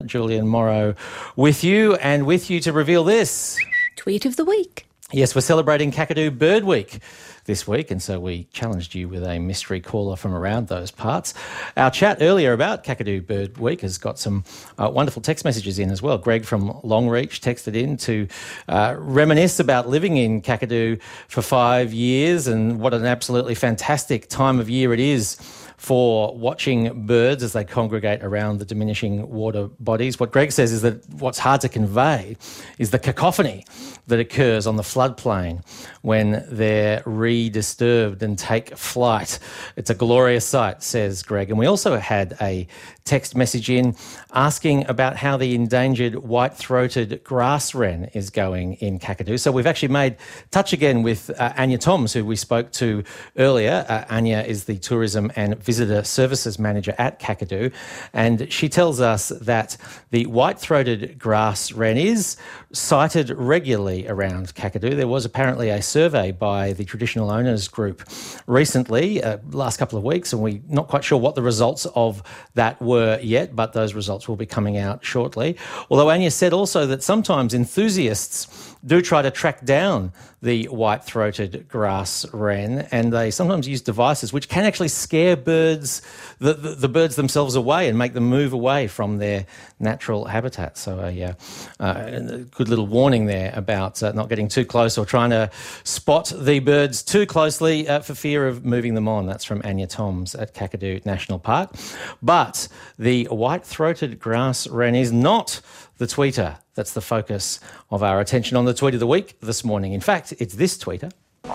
Julian Morrow with you to reveal this. Tweet of the week. Yes, we're celebrating Kakadu Bird Week this week, and so we challenged you with a mystery caller from around those parts. Our chat earlier about Kakadu Bird Week has got some wonderful text messages in as well. Greg from Longreach texted in to reminisce about living in Kakadu for 5 years and what an absolutely fantastic time of year it is for watching birds as they congregate around the diminishing water bodies. What Greg says is that what's hard to convey is the cacophony that occurs on the floodplain when they're redisturbed and take flight. It's a glorious sight, says Greg. And we also had a text message in asking about how the endangered white-throated grass wren is going in Kakadu. So we've actually made touch again with Anya Toms, who we spoke to earlier. Anya is the Tourism and Visitor Services Manager at Kakadu, and she tells us that the white-throated grass wren is sighted regularly around Kakadu. There was apparently a survey by the Traditional Owners Group recently, last couple of weeks, and we're not quite sure what the results of that were yet, but those results will be coming out shortly. Although Anya said also that sometimes enthusiasts do try to track down the white-throated grass wren, and they sometimes use devices which can actually scare birds, the birds themselves away and make them move away from their natural habitat. So a good little warning there about not getting too close or trying to spot the birds too closely for fear of moving them on. That's from Anya Toms at Kakadu National Park. But the white-throated grass wren is not the tweeter that's the focus of our attention on the Tweet of the Week this morning. In fact, it's this tweeter.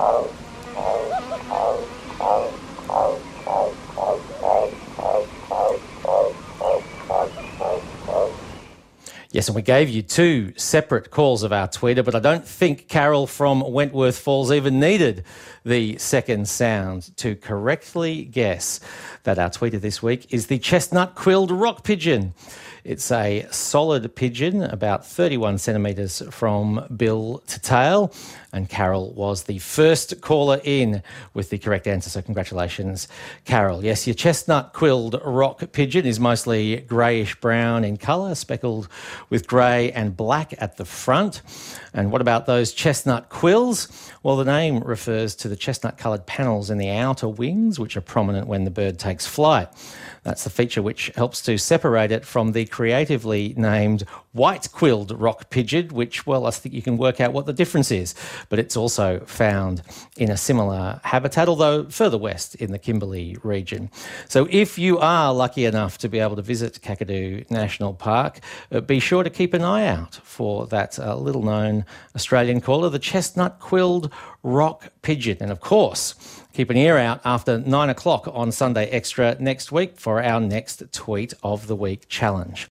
Yes, and we gave you two separate calls of our tweeter, but I don't think Carol from Wentworth Falls even needed the second sound to correctly guess that our tweeter this week is the chestnut-quilled rock pigeon. It's a solid pigeon, about 31 centimetres from bill to tail, and Carol was the first caller in with the correct answer, so congratulations, Carol. Yes, your chestnut-quilled rock pigeon is mostly greyish-brown in colour, speckled with grey and black at the front. And what about those chestnut quills? Well, the name refers to the chestnut-coloured panels in the outer wings, which are prominent when the bird takes flight. That's the feature which helps to separate it from the creatively named white-quilled rock pigeon, which, well, I think you can work out what the difference is. But it's also found in a similar habitat, although further west in the Kimberley region. So if you are lucky enough to be able to visit Kakadu National Park, be sure to keep an eye out for that little-known Australian caller, the chestnut-quilled rock pigeon. And, of course, keep an ear out after 9 o'clock on Sunday Extra next week for our next Tweet of the Week challenge.